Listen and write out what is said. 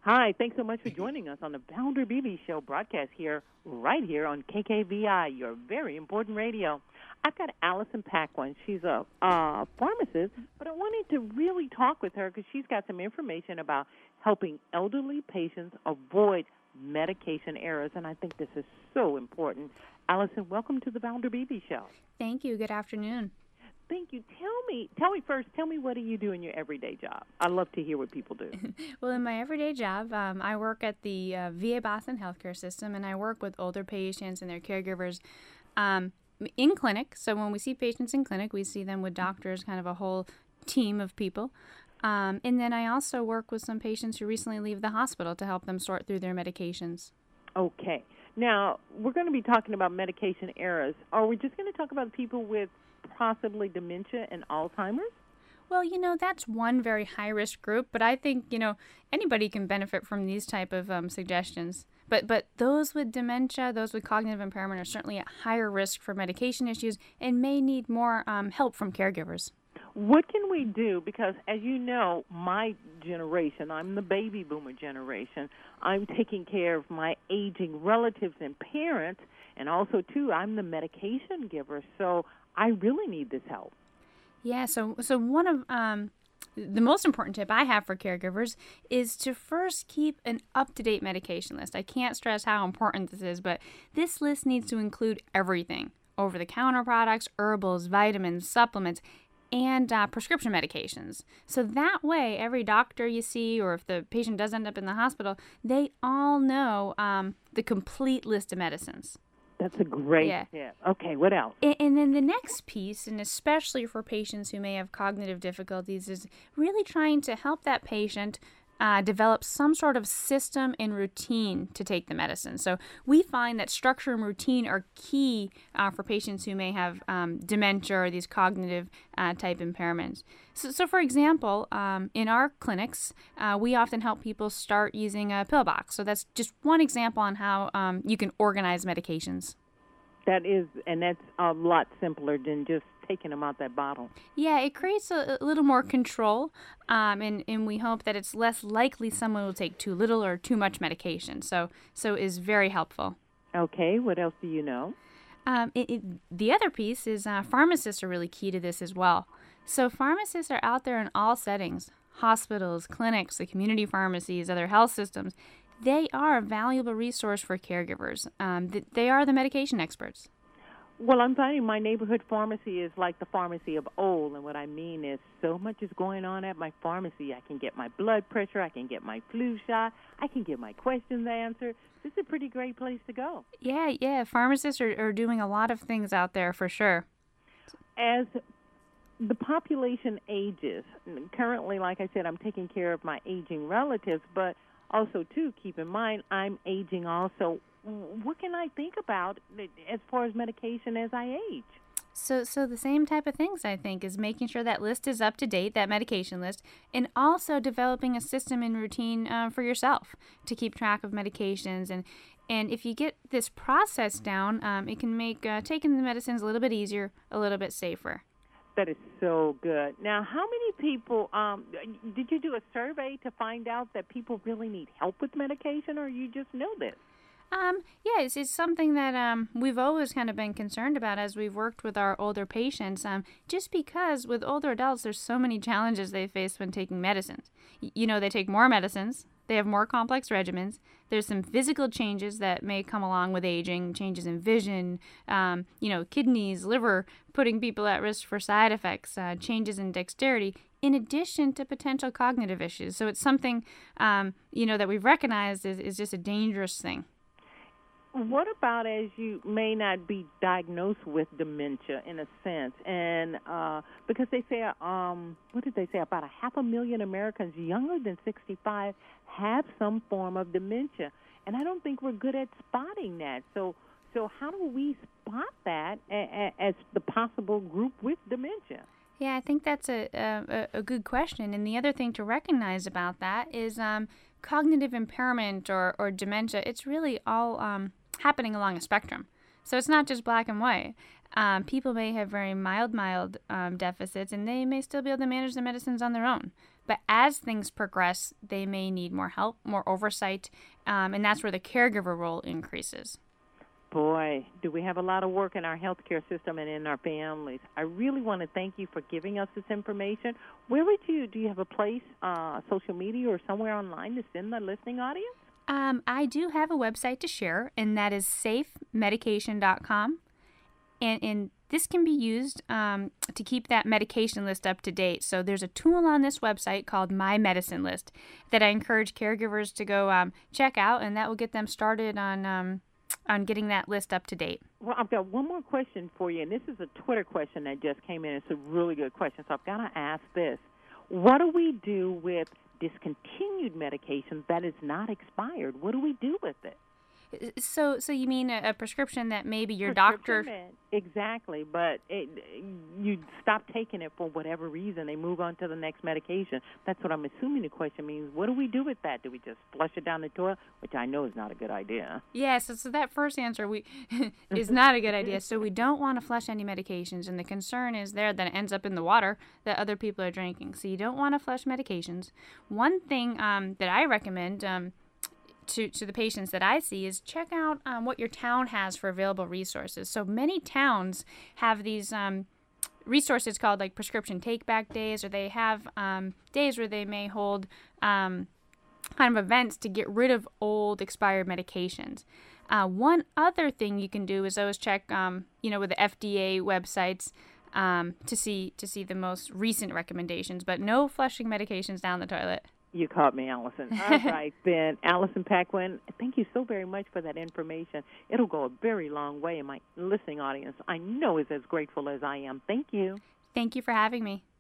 Hi, thanks so much for joining us on the Founder BB Show broadcast right here on KKVI, your very important radio. I've got Allison Paquin. She's a pharmacist, but I wanted to really talk with her because she's got some information about helping elderly patients avoid medication errors, and I think this is so important. Allison, welcome to the Founder BB Show. Thank you. Good afternoon. Thank you. Tell me what do you do in your everyday job? I love to hear what people do. Well, in my everyday job, I work at the VA Boston healthcare system, and I work with older patients and their caregivers in clinic. So when we see patients in clinic, we see them with doctors, kind of a whole team of people. And then I also work with some patients who recently leave the hospital to help them sort through their medications. Okay. Now, we're going to be talking about medication errors. Are we just going to talk about people with possibly dementia and Alzheimer's? Well, that's one very high-risk group, but I think, anybody can benefit from these type of suggestions. But those with dementia, those with cognitive impairment are certainly at higher risk for medication issues and may need more help from caregivers. What can we do? Because, as you know, my generation, I'm the baby boomer generation, I'm taking care of my aging relatives and parents, and also, too, I'm the medication giver, so I really need this help. Yeah, so one of the most important tip I have for caregivers is to first keep an up-to-date medication list. I can't stress how important this is, but this list needs to include everything: over-the-counter products, herbals, vitamins, supplements, and prescription medications. So that way, every doctor you see, or if the patient does end up in the hospital, they all know the complete list of medicines. That's a great tip. Okay, what else? And then the next piece, and especially for patients who may have cognitive difficulties, is really trying to help that patient develop some sort of system and routine to take the medicine. So we find that structure and routine are key for patients who may have dementia or these cognitive type impairments. So for example, in our clinics, we often help people start using a pill box. So that's just one example on how you can organize medications. That's a lot simpler than just taking them out that bottle. Yeah, it creates a little more control, and we hope that it's less likely someone will take too little or too much medication. So is very helpful. Okay, what else do you know? The other piece is pharmacists are really key to this as well. So pharmacists are out there in all settings: hospitals, clinics, the community pharmacies, other health systems. They are a valuable resource for caregivers. They are the medication experts. Well, I'm finding my neighborhood pharmacy is like the pharmacy of old, and what I mean is so much is going on at my pharmacy. I can get my blood pressure, I can get my flu shot, I can get my questions answered. This is a pretty great place to go. Yeah. Pharmacists are doing a lot of things out there for sure. As the population ages, currently, like I said, I'm taking care of my aging relatives, but also, too, keep in mind, I'm aging also. What can I think about as far as medication as I age? So the same type of things, I think, is making sure that list is up to date, that medication list, and also developing a system and routine for yourself to keep track of medications. And if you get this process down, it can make taking the medicines a little bit easier, a little bit safer. That is so good. Now, how many people, did you do a survey to find out that people really need help with medication, or you just know this? Yeah, it's something that we've always kind of been concerned about as we've worked with our older patients, just because with older adults, there's so many challenges they face when taking medicines. They take more medicines, they have more complex regimens, there's some physical changes that may come along with aging, changes in vision, kidneys, liver, putting people at risk for side effects, changes in dexterity, in addition to potential cognitive issues. So it's something, that we've recognized is just a dangerous thing. What about as you may not be diagnosed with dementia in a sense, and because they say, what did they say, about 500,000 Americans younger than 65 have some form of dementia, and I don't think we're good at spotting that. So how do we spot that as the possible group with dementia? Yeah, I think that's a good question, and the other thing to recognize about that is cognitive impairment or dementia. It's really all happening along a spectrum. So it's not just black and white. People may have very mild deficits, and they may still be able to manage the medicines on their own. But as things progress, they may need more help, more oversight, and that's where the caregiver role increases. Boy, do we have a lot of work in our healthcare system and in our families. I really want to thank you for giving us this information. Where would do you have a place, social media or somewhere online to send the listening audience? I do have a website to share, and that is safemedication.com. And this can be used to keep that medication list up to date. So there's a tool on this website called My Medicine List that I encourage caregivers to go check out, and that will get them started on getting that list up to date. Well, I've got one more question for you, and this is a Twitter question that just came in. It's a really good question, so I've got to ask this. What do we do with discontinued medication that is not expired? What do we do with it? So you mean a prescription that maybe your doctor... Exactly, but you stop taking it for whatever reason. They move on to the next medication. That's what I'm assuming the question means. What do we do with that? Do we just flush it down the toilet, which I know is not a good idea? Yeah, so that first answer is not a good idea. So we don't want to flush any medications, and the concern is there that it ends up in the water that other people are drinking. So you don't want to flush medications. One thing that I recommend... To the patients that I see is check out what your town has for available resources. So many towns have these resources called like prescription take-back days, or they have days where they may hold kind of events to get rid of old expired medications. One other thing you can do is always check, with the FDA websites to see the most recent recommendations, but no flushing medications down the toilet. You caught me, Allison. All right, then. Allison Paquin, thank you so very much for that information. It'll go a very long way, and my listening audience, I know, is as grateful as I am. Thank you. Thank you for having me.